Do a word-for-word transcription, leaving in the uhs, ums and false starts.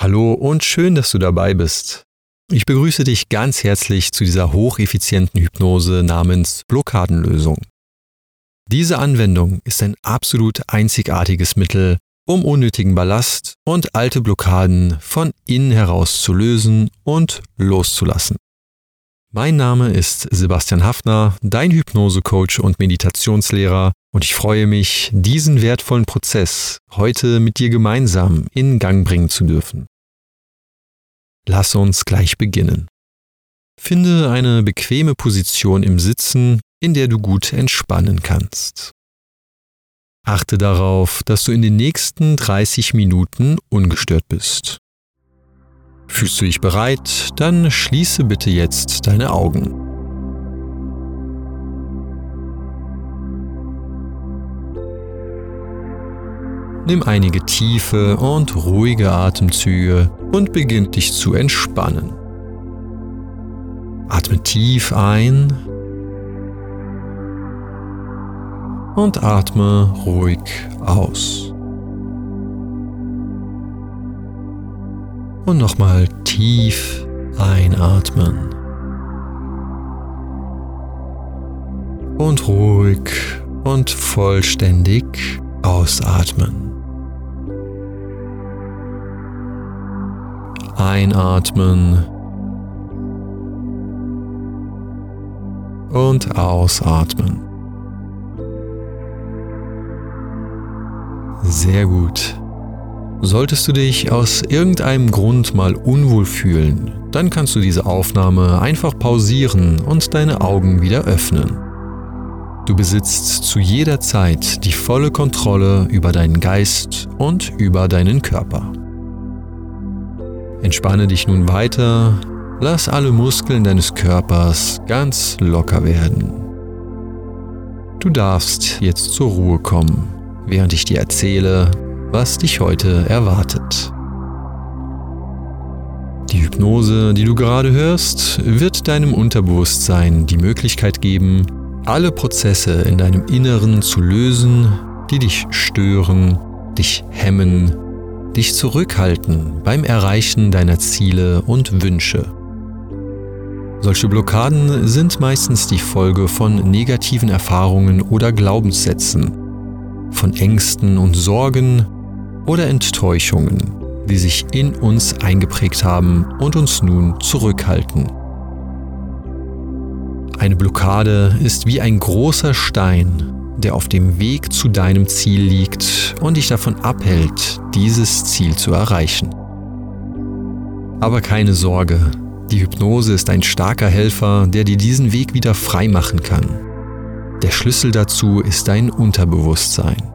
Hallo und schön, dass du dabei bist. Ich begrüße dich ganz herzlich zu dieser hocheffizienten Hypnose namens Blockadenlösung. Diese Anwendung ist ein absolut einzigartiges Mittel, um unnötigen Ballast und alte Blockaden von innen heraus zu lösen und loszulassen. Mein Name ist Sebastian Haffner, dein Hypnose-Coach und Meditationslehrer, und ich freue mich, diesen wertvollen Prozess heute mit dir gemeinsam in Gang bringen zu dürfen. Lass uns gleich beginnen. Finde eine bequeme Position im Sitzen, in der du gut entspannen kannst. Achte darauf, dass du in den nächsten dreißig Minuten ungestört bist. Fühlst du dich bereit? Dann schließe bitte jetzt deine Augen. Nimm einige tiefe und ruhige Atemzüge und beginn dich zu entspannen. Atme tief ein und atme ruhig aus. Und nochmal tief einatmen. Und ruhig und vollständig ausatmen. Einatmen und ausatmen. Sehr gut. Solltest du dich aus irgendeinem Grund mal unwohl fühlen, dann kannst du diese Aufnahme einfach pausieren und deine Augen wieder öffnen. Du besitzt zu jeder Zeit die volle Kontrolle über deinen Geist und über deinen Körper. Entspanne dich nun weiter, lass alle Muskeln deines Körpers ganz locker werden. Du darfst jetzt zur Ruhe kommen, während ich dir erzähle, was dich heute erwartet. Die Hypnose, die du gerade hörst, wird deinem Unterbewusstsein die Möglichkeit geben, alle Prozesse in deinem Inneren zu lösen, die dich stören, dich hemmen, dich zurückhalten beim Erreichen deiner Ziele und Wünsche. Solche Blockaden sind meistens die Folge von negativen Erfahrungen oder Glaubenssätzen, von Ängsten und Sorgen oder Enttäuschungen, die sich in uns eingeprägt haben und uns nun zurückhalten. Eine Blockade ist wie ein großer Stein, der auf dem Weg zu deinem Ziel liegt und dich davon abhält, dieses Ziel zu erreichen. Aber keine Sorge, die Hypnose ist ein starker Helfer, der dir diesen Weg wieder frei machen kann. Der Schlüssel dazu ist dein Unterbewusstsein.